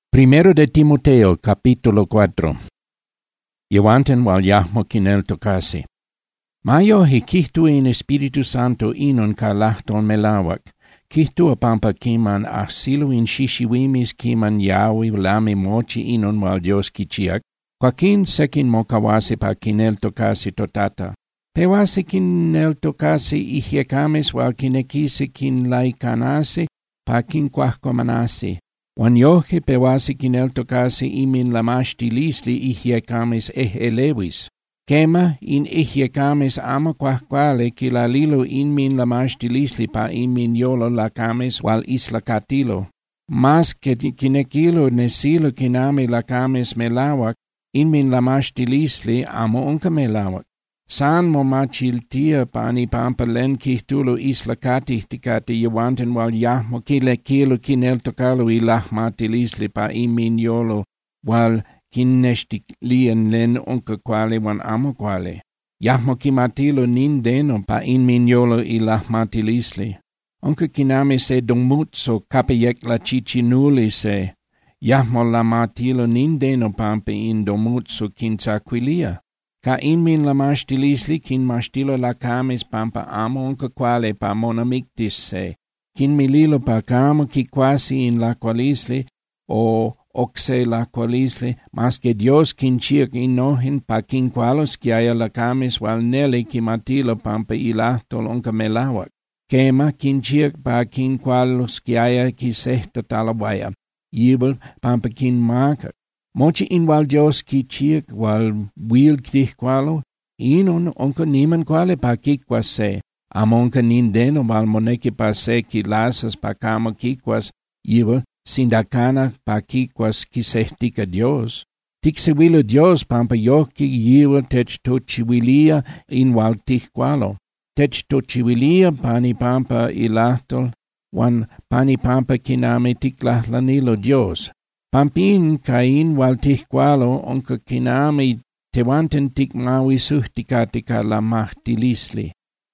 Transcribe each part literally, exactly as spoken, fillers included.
Primero de Timoteo, capítulo cuatro. Yehuanten wal yahmo kineltokasi. Mayo he kihtu in Espiritu Santo inon kalahton melawak. Kihtu apampa kiman asilu in shishiwimis kiman yawi lami mochi inon wal Dios kichiak. Joaquin sekin mokawasi pa kineltokasi totata. Pewasi kineltokasi ihiekames wal kinekisi kinlaikanasi pa kinkwahkomanasi. Wan yohe pewasi kineltokasi imin lamashtilisli ihiekames ehelewis. Kema in ihiekames ama kwahkwale kilalilo inmin lamashtilisli pa imin yolo lakames wal islakatilo. Mas ke kinekilo nesilo kinami lakames melawak inmin lamashtilisli amo unka melawak. San momachiltia pani pampa len kihtulo islakati tikati yewanten wal yahmo kile kilo kineltokalo ilahmatilisli pa imin yolo wal kinnestiklian len unka kwale wan amo kwale. Yahmo kimatilo nindeno pa imin yolo ilahmatilisli. Unka kiname se domutso kapayek la chichinuli se. Yahmo lamatilo nindeno pampa in domutso kinsaquilia. Ka inmin lamashtilisli kin mashtilo lakames pampa amo unka kwale pa monamictis se. Kin mililo pa kamo ki quasi in laqualisli o oxe laqualisli, mas que Dios kin chiak inohin pa kin qualos kiaya lakames wal nele ki matilo pampa ilahtol unka melawak. Kema kin chiak pa kin qualos kiaya ki sehta talawaya. Yibel pampa kin makak. Mochi in wal Dios ki chiak wal wil ktih kwalo, inon onka niman kwale pa kikwas se, amonka nindeno wal moneki pa se ki lasas pa kamo kikwas, iwa sindakana pa kikwas ki sehtika Dios. Tiksewilo Dios pampa yoki iwa tech tochiwilia in wal tih kwalo. Tech tochiwilia pani pampa ilahtol, wan pani pampa kiname tiklahlanilo Dios. Pampin kain wal tihkwalo onka kinami tewanten tikmawi suhtikatika la mahtilisli.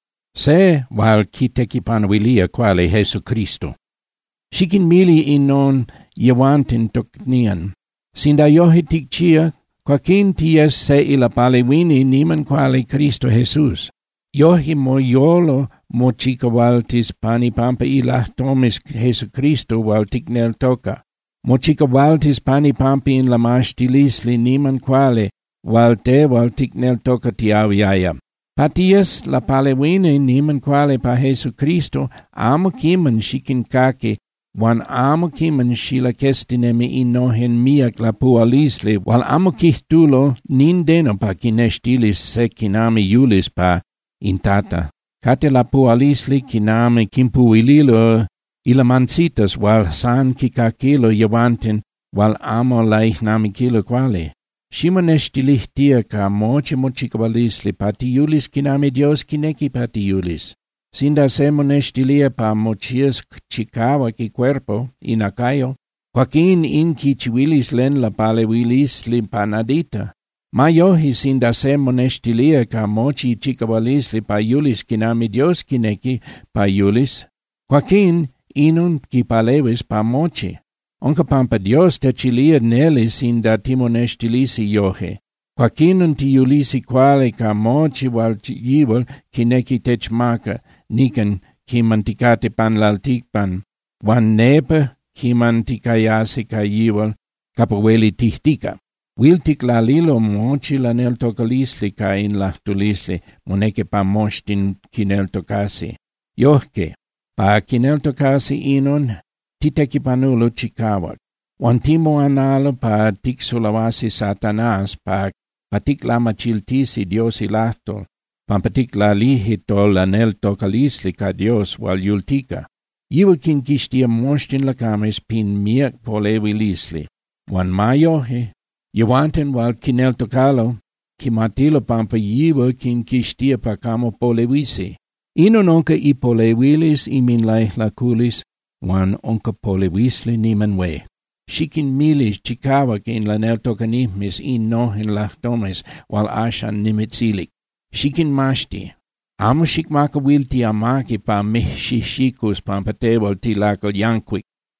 Se wal kitekipanwilia quale Jesu Cristo. Shikin mili inon yewanten toknian. Sinda yohe tikchia, quakin ties se ila palewini niman quale Cristo Jesus. Yohe moyolo mochika waltis pani pampa ilah tomis Jesu Cristo wal tiknel toka. Mochika waltis pani pampi in la mashtilisli niman quale, walte wal tiknel toka tiawiaya. Patias la palewine niman quale pa Jesu Cristo, amo kiman shikin kake, wan amo kiman shila kestinemi inohen miak la pualisli, wal amo kihtulo nindeno pa kinestilis se kinami yulis pa intata. Kate la pualisli kinami kimpuililo, ila mansitas wal san kikakilo yewanten wal amo laihnamikilo quale. Shimoneshtilihtia ka moche mochikavalisli patiulis kiname Dios kineki patiulis. Sinda se moneshtilia pa mochias chikawa ki cuerpo inakayo, quakin in kichiwilis len la palewilis li panadita. Mayohi sinda se moneshtilia ka mochi chikavalisli paiulis kiname Dios kineki paiulis, quakin inun ki palewis pa mochi. Onka pampa Dios techilia nelis inda timonestilisi yohe. Quakinun ti yulisi quale ka mochi wal yiwal kineki techmaka, nikan kimantikate pan laltikpan, wan nepa kimantikayasi ka yiwal kapaweli tihtika. Wiltik la lilo mochi la neltokalisli ka in lahtulisli, moneke pa moshtin kineltokasi. Yohke. Pa kineltokasi inon, titekipanulo chikawak. Wan timo analo pa tiksulawasi satanas pa patikla machiltisi Dios ilahtol, pa patikla lihitol la neltokalisli ka Dios wal yultika. Yiwal kinkishtia moshtin lakames pin miak polewilisli. Wan mayohe, yewanten wal kineltokalo, kimatilo pampa yiwal kinkishtia pa kamo polewisi. Inon onka ipolewilis imin laihlakulis, wan onka polewisli niman we. Shikin milis chikawak in la neltokanihmis in nohin lahtomes wal ashan nimitzilik. Shikin mashti. Amo shikmaka wilti amaki pa mihshishikus pampatewal tilakal yankwik.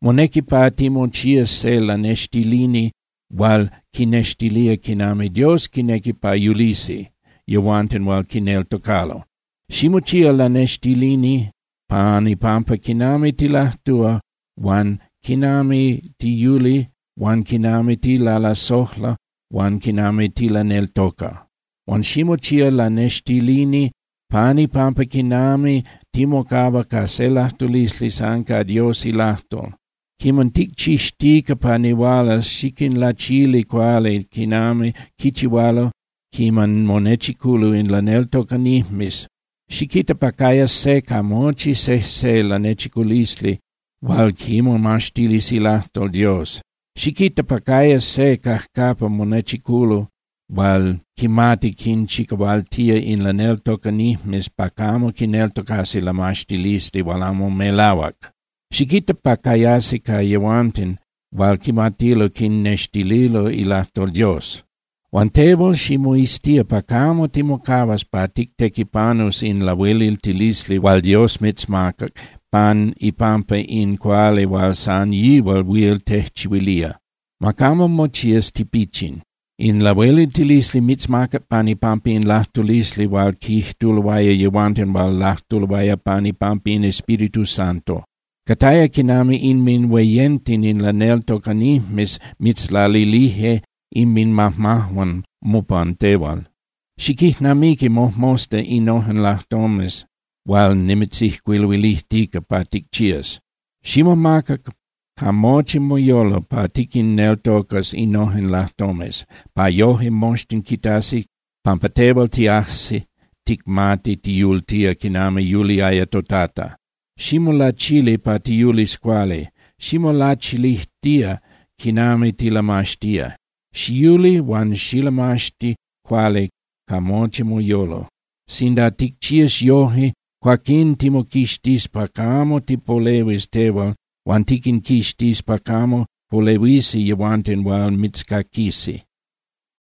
Moneki pa Timochias se la nestilini, wal kinestilia kinami Dios kineki pa Ulisi, Joanten wal kinel tokalo. Shimochia la nestilini, pani pampa kinami tilahtua, wan kinami ti Yuli, wan kinami ti la la sohla, wan kinami ti la nel toka. Wan shimochia la nestilini, pani pampa kinami timokava ka selahtulisli sanka Dios ilahtol. Kimantik chishtika paniwala shikin la chili quale kinami kichiwalo kiman monechikulu in la nel tokanihmis. Shikita pakaya se kamochi se se la nechikulisli wal kimo mashtilis ilahtol Dios. Shikita pakaya se kahkapa monechikulu wal kimati kinchika wal tia in la nel tokanihmis pakamo kinel tokasi la mashtilisli walamo melawak. Shikita pakayasi ka Joanten wal kimatilo kin nestililo ilahtol Dios. Wantebol shimuistia pakamo timokavas pa tiktekipanus in la welil tilisli wal Dios mitzmakak pan ipampe in quale wal san yi wal wil tehchiwilia. Makamo mochias tipichin. In la welil tilisli mitzmakak pan ipampe in lahtulisli wal kihtulwaya Joanten wal lahtulwaya pan ipampe in Espiritu Santo. Kataya kinami in min weyentin in la nel tokanihmis mitzlalilihe in min mahmahwan mupan tewal. Shikih namiki mohmoste inohen lahtomes, wal nimitzih quilwilihtika patikchias. Shimomaka kamochi moyolo patikin nel tokas inohen lahtomes, pa yohe mostin kitasi, pampatewal tiahsi, tikmati tiultia kinami yuliaya totata. Shimo la chile patiulis quale, shimo la chilihtia kinami tilamashtia. Shiuli wan shilamashti quale kamoche moyolo. Sinda tikchias yohi, quakin timokishtis pakamo tipolewis tewal, wan tikin kishtis pakamo polewisi Joanten wal mitzkakisi.